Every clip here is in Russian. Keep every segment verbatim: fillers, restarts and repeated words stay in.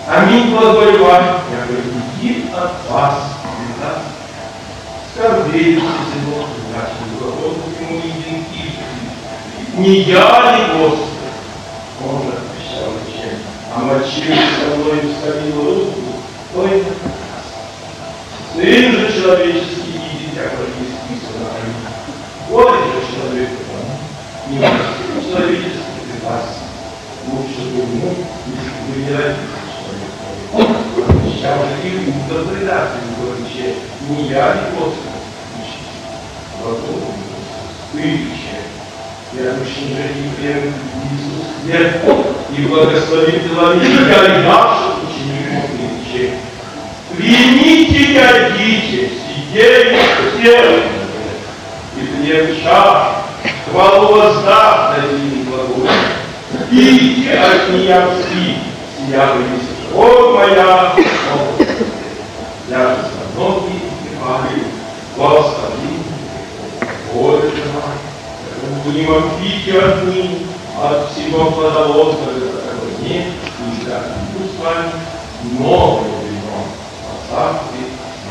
Аминь, благой ваш, я говорю, иди от вас, да? Скорбеете зело, нашим благодом ему идентичны. Не я ли, Господи? Он же отвечал чем, а мочил со мной вставил руку, то это прекрасно. Сын же человеческий видит, как есть писано. Горе же человеку, не мочил человеческий прекрасно. Лучше бы ему, если бы не родился человек. Сейчас же и интерпретации говорит, не я ли, Господи, Господи, ты человек. Я очень жалею, Иисус, нет, и благослови делами горячих учеников Иисуса. Примите, гордите, сидели все, и гнев чаш, хвалу воздав на день благой. Идите от меня все, я вынесу, о моя, я же за ноги и хвалю, благослови, Боже мой. Будем пить отныне от всего плодоводного, которого нет, и да, буду с вами новое вино, а царстве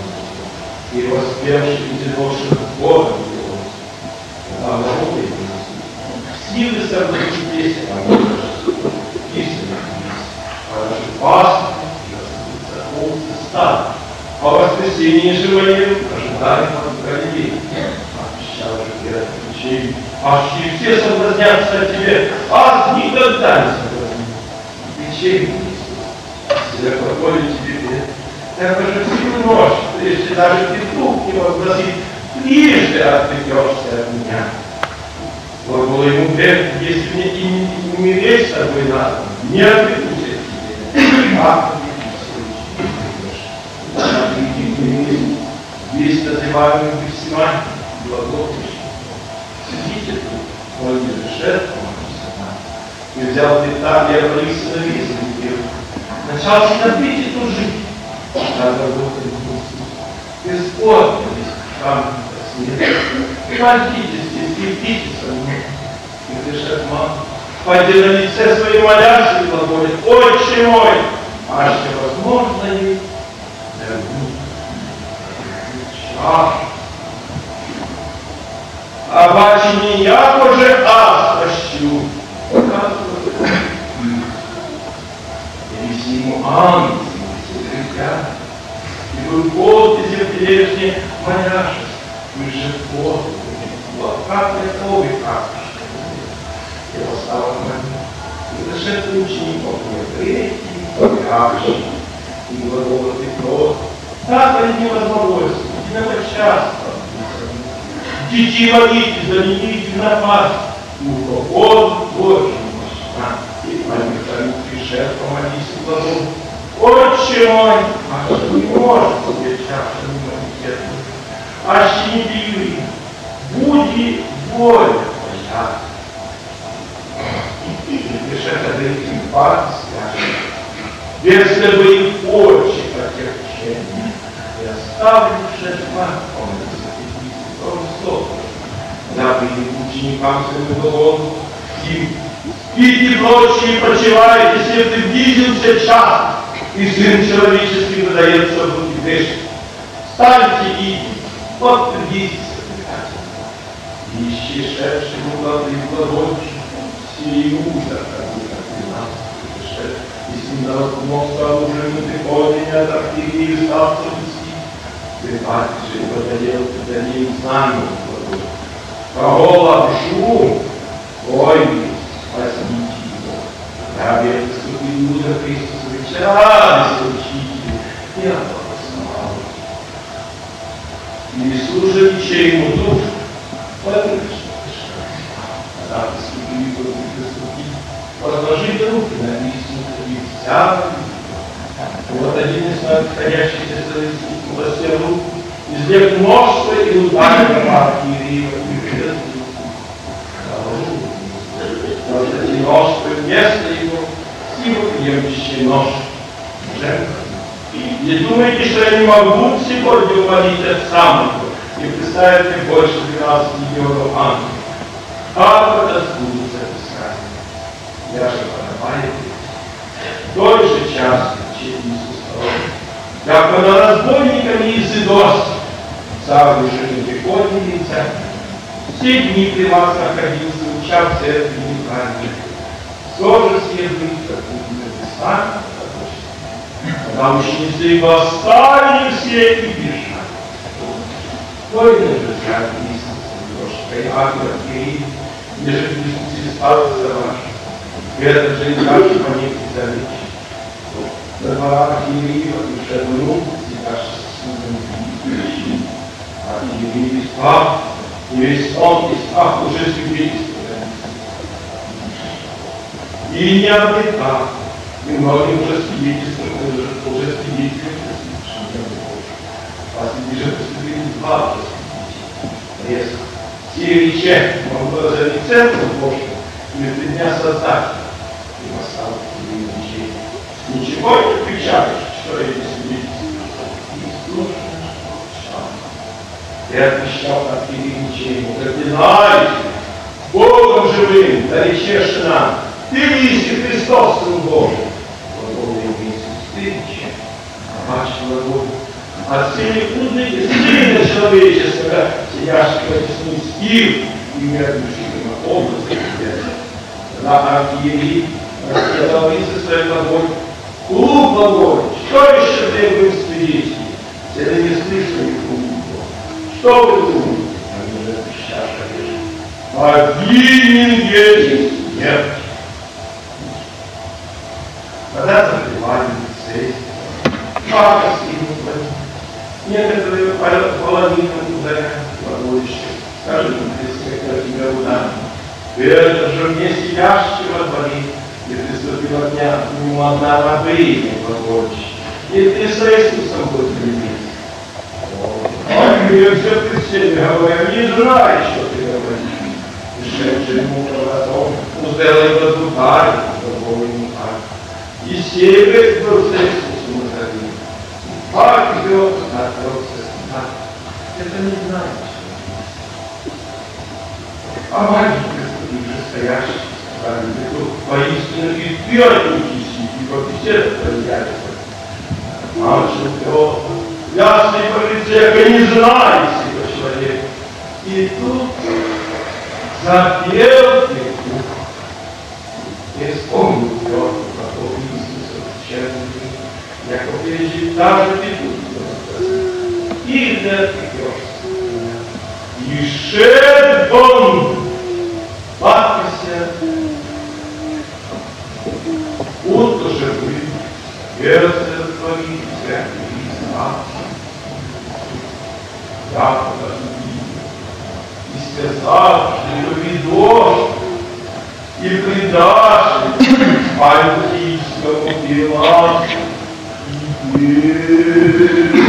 и воспевший зеленших Бога его, а народы силы событий песен, а мы писаны а даже пасты, и раскрыться стали. А воскресенье же моем ожидаем от Галилеи. Обещал же Петр ключей. Аж и все соблазнятся от тебе, аж никогда не соблазнятся. Ключей не несут. Если я позволю тебе, это же всю ночь, если даже петух не возгласит, трижды отвлекешься от меня. Глагол ему Петр, если мне и не умереть с тобой надо, не отвлекусь от тебя. Как весь называемый Гефсимань, глагол сидите тут, он не жертву и взял пятак и обрылся на весь мир. Начал снопить и тужить. Надо работать в Господь, там снег. Молитесь, скрепите со мной. И дышат мама. Пойди на лице своей молящей глаголит, Отче мой, аж невозможно ли? Ах, а бачи не я уже ас прощу. И всему ангелу секретарь, и был год из прежней моляшесть, мы же год, как готовый капища. Я восстал в момент, и зашедший учеников мне третий, капища, и глагола Петров. Так они не возможности, единого часа. Детей молитесь, замените на пасть. Ну, вот Божий мощна. И памятаю, пришед, помолись в глагол. Отче мой, аж не может тебе чаша не молитесь. Аж не бери, буди воля твоя. И пришед, когда этим пасть скажет. Если бы их очи отягчения, я ставлю шерпа, он дабы ученикам своим голову им спите ночи и почивайте, если близился час, и Сын Человеческий выдается в руки грешных. Встаньте и подтвердитесь, ищи шедшему воды в ладончик, сию ужас, как двенадцать пришед, и с ним размолвство оружием на приходе, от архиереи ставцев и Припадки же пододел пододел знамя глагол. Глагол обжу, ой, спасите его. Я верю, что Иуда Христос вечерались учителю, я благословал. Иисус же лечей ему душу, поэтому что когда поступили, то поступили, возложите руки на лестницу и взяли. Вот один из находящихся в власти рук извлек множество и ударил на архиерея и придет вот эти множества вместо его силу приемлющий нож. Не думайте, что я не могу сегодня умолить Отца моего и представить мне больше двенадцати миллионов ангелов. Как это сбудется Писание? Я же подобает в той же час як вона разбойниками и зидос, сам уже не приходится, все дни при вас находился, уча в церкви неправильно. Тоже следует, как вы написали, когда ученицы восстали все и бежали. Войны же взяли лестницы, немножко, ангел Кирилл, ежедневницы спасся ваш. Это же и так, что они завечь. На дворах Кирилла и шагнул, и даже судом вещи. А Кирилл спал, и весь он и страх уже свидетельствовали. И не обретал, и многим уже свидетельствовали, уже свидетельствовали, а среди же поступили два свидетеля. Резко. Сириче, он был за лицензию Божью, и три дня создателя, и восстал в ничего. Ничего не отвечаешь, что эти свидетельства. И слушаешь, что я отвечал от ничего. Проклинайте Богом живым, наречешь нам, ты лиси Христос, Сын Божий. Глаголы Иисус, ты чем? А ваш глагол от всей трудности Сына Человеческого, сидящего тесный стих, и неотдушимого образа Тебя. Тогда архиерей рассказал Иисус свой глаголь, клуб глаголь, что еще требуем свидетелей? Это не слышали клуб. Что вы думаете? Они же чаша лежит. Повинен есть нет. Когда забивали сесть, папа скинула. Некоторые половину ударяют глаголище. Скажи нам, если я тебя ударю. Это же мне сидящего дворе, и приступила дня к нему одна рабыня глаголище. И ты с Иисусом будешь любить. Он мне все при себе говорил, не знаю, что ты говоришь. И шедший ему правотом, сделай его зубарь, другого ему так. И север был с Иисусом на горе. Пак идет, отрекся спать. Это не знаю, что. А маленький господин же стоящий, сказали, ты поистину и ты отнесись, и побеседа проявится. Мальчик Петр, ясный полицейка, не знает этого человека. И тут запел Петр. И вспомнил Петр, какого Иисуса встречали, яко пережит даже Петр. И да Петр. И шед он, пакося, утро же вы, сердце творится, и знаться. Я подожди, и сказавши, люби дождь, и предашь альпийскому пилату, и